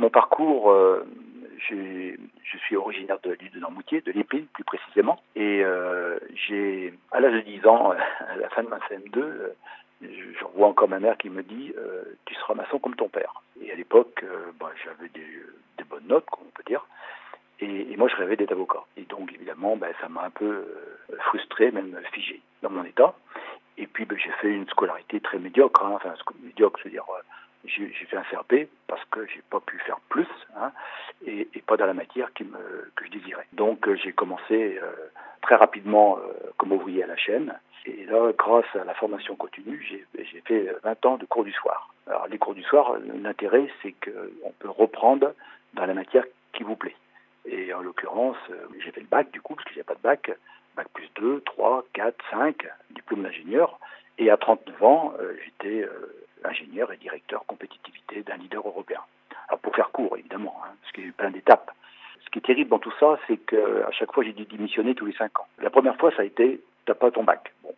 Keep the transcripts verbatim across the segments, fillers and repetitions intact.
mon parcours, euh, j'ai, je suis originaire de l'île de Noirmoutier, de l'Épine plus précisément. Et euh, j'ai, à l'âge de dix ans, à la fin de ma C M deux, je, je revois encore ma mère qui me dit euh, « Tu seras maçon comme ton père ». Et à l'époque, euh, bah, j'avais des, des bonnes notes, on peut dire. Et, et moi, je rêvais d'être avocat. Et donc, évidemment, ben, ça m'a un peu euh, frustré, même figé dans mon état. Et puis, ben, j'ai fait une scolarité très médiocre. Hein. Enfin, médiocre, je veux dire, euh, j'ai, j'ai fait un C R P parce que j'ai pas pu faire plus, hein, et, et pas dans la matière qui me, que je désirais. Donc, euh, j'ai commencé euh, très rapidement euh, comme ouvrier à la chaîne. Et là, grâce à la formation continue, j'ai, j'ai fait vingt ans de cours du soir. Alors, les cours du soir, l'intérêt, c'est qu'on peut reprendre dans la matière qui vous plaît. Et en l'occurrence, euh, j'ai fait le bac du coup, parce que j'ai pas de bac, bac plus deux, trois, quatre, cinq, diplôme d'ingénieur. Et à trente-neuf ans, euh, j'étais euh, ingénieur et directeur compétitivité d'un leader européen. Alors pour faire court, évidemment, hein, parce qu'il y a eu plein d'étapes. Ce qui est terrible dans tout ça, c'est qu'à chaque fois, j'ai dû démissionner tous les cinq ans. La première fois, ça a été « t'as pas ton bac ». Bon.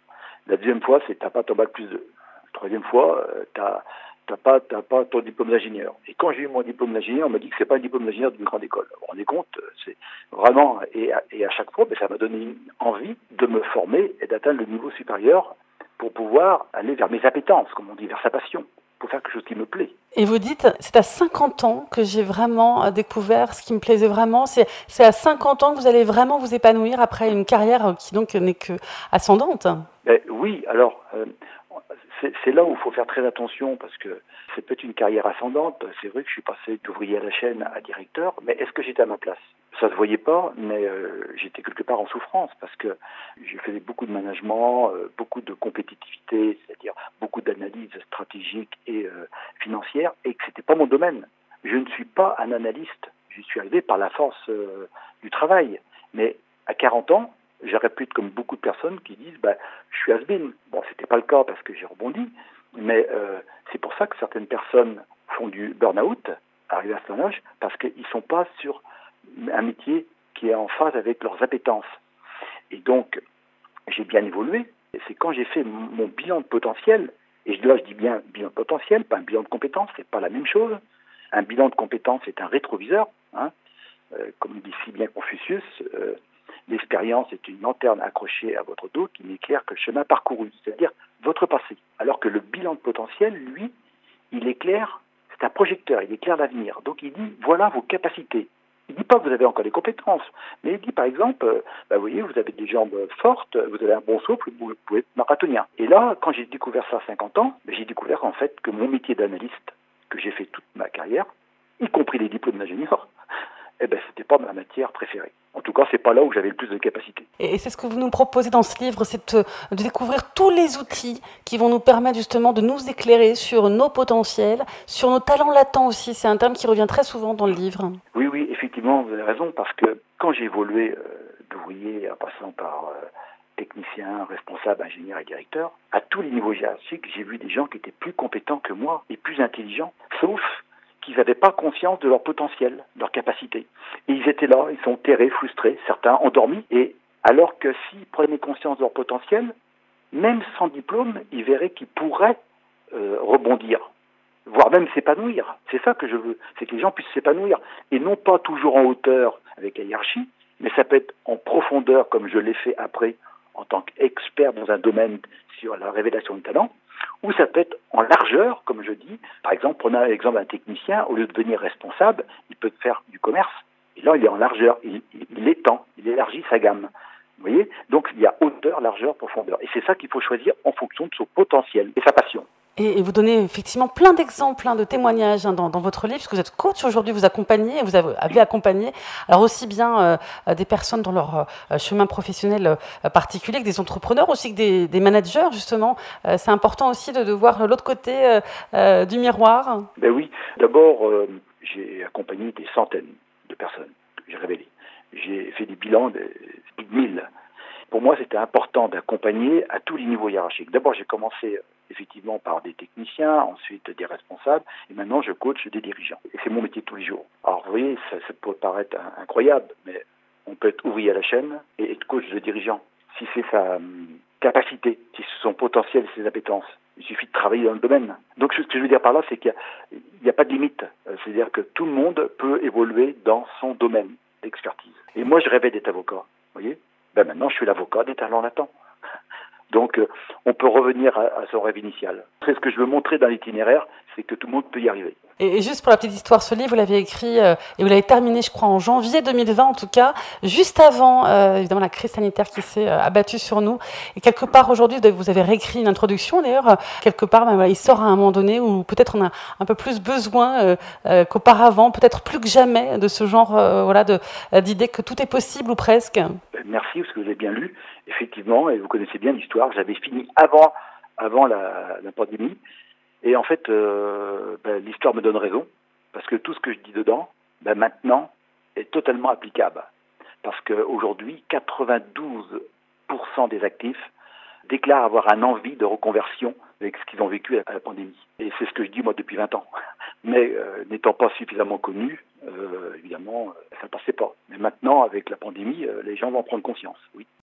La deuxième fois, c'est « t'as pas ton bac plus deux ». La troisième fois, euh, t'as... T'as pas, t'as pas ton diplôme d'ingénieur. Et quand j'ai eu mon diplôme d'ingénieur, on m'a dit que c'est pas un diplôme d'ingénieur d'une grande école. Vous vous rendez compte, c'est vraiment, et à, et à chaque fois, ben, ça m'a donné envie de me former et d'atteindre le niveau supérieur pour pouvoir aller vers mes appétences, comme on dit, vers sa passion, pour faire quelque chose qui me plaît. Et vous dites, c'est à cinquante ans que j'ai vraiment découvert ce qui me plaisait vraiment. C'est, c'est à cinquante ans que vous allez vraiment vous épanouir après une carrière qui donc n'est que ascendante. Ben, oui, alors, euh, c'est, c'est là où il faut faire très attention parce que c'est peut-être une carrière ascendante. C'est vrai que je suis passé d'ouvrier à la chaîne à directeur, mais est-ce que j'étais à ma place ? Ça se voyait pas, mais euh, j'étais quelque part en souffrance parce que je faisais beaucoup de management, euh, beaucoup de compétitivité, c'est-à-dire beaucoup d'analyse stratégique et euh, financière, et que c'était pas mon domaine. Je ne suis pas un analyste. Je suis arrivé par la force euh, du travail. Mais à quarante ans, j'aurais pu être comme beaucoup de personnes qui disent bah, « je suis has-been ». Bon, c'était pas le cas parce que j'ai rebondi, mais euh, c'est pour ça que certaines personnes font du burn-out, arrivés à cet âge, parce qu'ils sont pas sur un métier qui est en phase avec leurs appétences. Et donc, j'ai bien évolué. Et c'est quand j'ai fait mon bilan de potentiel, et là je dis bien bilan de potentiel, pas un bilan de compétences, c'est pas la même chose. Un bilan de compétences est un rétroviseur, hein, euh, comme dit si bien Confucius, euh, l'expérience est une lanterne accrochée à votre dos qui n'éclaire que le chemin parcouru, c'est-à-dire votre passé. Alors que le bilan de potentiel, lui, il éclaire, c'est un projecteur, il éclaire l'avenir. Donc il dit, voilà vos capacités. Il ne dit pas que vous avez encore des compétences, mais il dit par exemple, euh, bah, vous voyez, vous avez des jambes fortes, vous avez un bon souffle, vous pouvez être marathonien. Et là, quand j'ai découvert ça à cinquante ans, bah, j'ai découvert en fait que mon métier d'analyste, que j'ai fait toute ma carrière, y compris les diplômes d'ingénieur, eh ben, c'était pas ma matière préférée. En tout cas, c'est pas là où j'avais le plus de capacités. Et c'est ce que vous nous proposez dans ce livre, c'est de, de découvrir tous les outils qui vont nous permettre justement de nous éclairer sur nos potentiels, sur nos talents latents aussi. C'est un terme qui revient très souvent dans le livre. Oui, oui, effectivement, vous avez raison, parce que quand j'ai évolué euh, d'ouvrier en passant par euh, technicien, responsable, ingénieur et directeur, à tous les niveaux hiérarchiques, j'ai vu des gens qui étaient plus compétents que moi et plus intelligents, sauf qu'ils n'avaient pas conscience de leur potentiel, de leur capacité. Et ils étaient là, ils sont terrés, frustrés, certains endormis, et alors que s'ils prenaient conscience de leur potentiel, même sans diplôme, ils verraient qu'ils pourraient euh, rebondir, voire même s'épanouir. C'est ça que je veux, c'est que les gens puissent s'épanouir, et non pas toujours en hauteur avec la hiérarchie, mais ça peut être en profondeur, comme je l'ai fait après, en tant qu'expert dans un domaine sur la révélation de talent, ou ça peut être en largeur, comme je dis. Par exemple, prenons l'exemple d'un technicien, au lieu de devenir responsable, il peut faire du commerce, et là il est en largeur, il, il, il étend, il élargit sa gamme. Vous voyez ? Donc il y a hauteur, largeur, profondeur. Et c'est ça qu'il faut choisir en fonction de son potentiel et sa passion. Et vous donnez effectivement plein d'exemples, hein, de témoignages hein, dans, dans votre livre, puisque vous êtes coach aujourd'hui, vous accompagnez, vous avez, avez accompagné alors aussi bien euh, des personnes dans leur euh, chemin professionnel euh, particulier que des entrepreneurs, aussi que des, des managers justement. Euh, c'est important aussi de, de voir l'autre côté euh, euh, du miroir. Ben oui, d'abord euh, j'ai accompagné des centaines de personnes que j'ai révélées. J'ai fait des bilans de mille. Pour moi, c'était important d'accompagner à tous les niveaux hiérarchiques. D'abord, j'ai commencé effectivement par des techniciens, ensuite des responsables, et maintenant je coach des dirigeants. Et c'est mon métier de tous les jours. Alors vous voyez, ça, ça peut paraître incroyable, mais on peut être ouvrier à la chaîne et être coach de dirigeant. Si c'est sa, capacités, si son potentiel et ses appétences. Il suffit de travailler dans le domaine. Donc ce que je veux dire par là, c'est qu'il n'y a, a pas de limite. C'est-à-dire que tout le monde peut évoluer dans son domaine d'expertise. Et moi, je rêvais d'être avocat. Vous voyez, ben maintenant, je suis l'avocat des talents latents. Donc, euh, on peut revenir à, à son rêve initial. C'est ce que je veux montrer dans l'itinéraire, c'est que tout le monde peut y arriver. Et, et juste pour la petite histoire, ce livre, vous l'avez écrit euh, et vous l'avez terminé, je crois, en janvier deux mille vingt, en tout cas, juste avant, euh, évidemment, la crise sanitaire qui s'est euh, abattue sur nous. Et quelque part, aujourd'hui, vous avez réécrit une introduction, d'ailleurs, euh, quelque part, ben, voilà, il sort à un moment donné où peut-être on a un peu plus besoin euh, euh, qu'auparavant, peut-être plus que jamais, de ce genre euh, voilà, de, d'idée que tout est possible ou presque. Merci, parce que vous avez bien lu. Effectivement, et vous connaissez bien l'histoire, j'avais fini avant, avant la, la pandémie. Et en fait, euh, ben, l'histoire me donne raison, parce que tout ce que je dis dedans, ben, maintenant, est totalement applicable. Parce qu'aujourd'hui, quatre-vingt-douze pour cent des actifs déclarent avoir un envie de reconversion avec ce qu'ils ont vécu à la pandémie. Et c'est ce que je dis, moi, depuis vingt ans. Mais euh, n'étant pas suffisamment connu, euh, évidemment, ça ne passait pas. Mais maintenant, avec la pandémie, euh, les gens vont prendre conscience, oui.